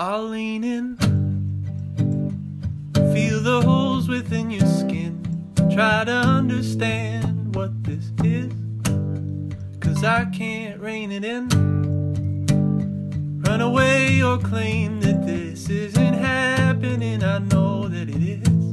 I'll lean in, feel the holes within your skin, try to understand what this is, 'cause I can't rein it in. Run away or claim that this isn't happening, I know that it is,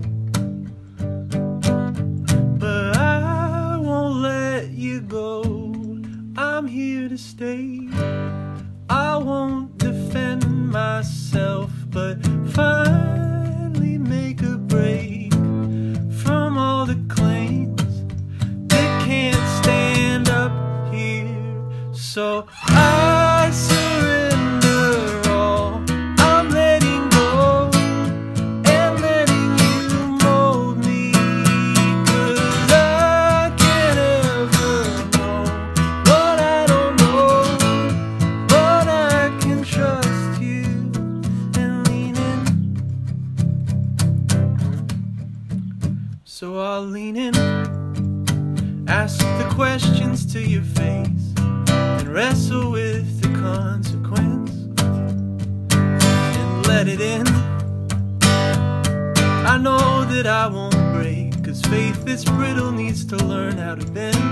but I won't let you go. I'm here to stay. I won't defend myself, but finally make a break from all the claims that can't stand up here. So I surrender all. I'm letting go and letting you mold me, 'cause I can't ever know what I don't know, but I can trust you and lean in. So I'll lean in, ask the questions to your face, and wrestle with the consequence, and let it in. I know that I won't break, 'cause faith that's brittle needs to learn how to bend,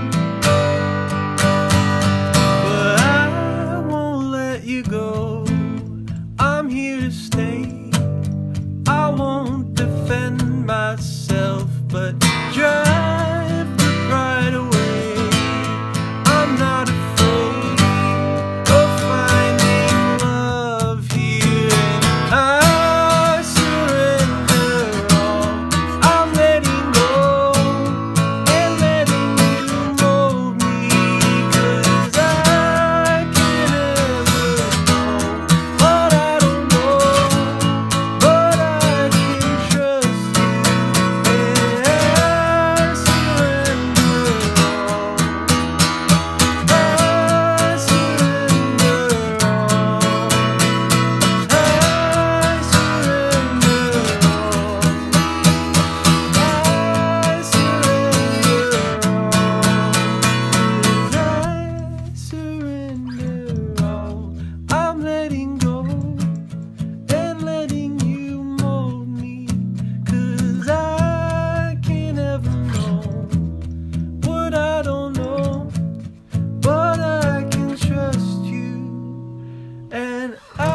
but I won't let you go. I'm here to stay. I won't defend myself, but drive the pride away. I'm not afraid of finding love here, and I surrender all. I'm letting go and letting you mold me, 'cause I can't ever know what I don't know, but I can trust you, and I surrender all. I surrender all. I surrender all. I surrender all. I'm letting go and letting you mold me, 'cause I can't ever know what I don't know, but I can trust you, and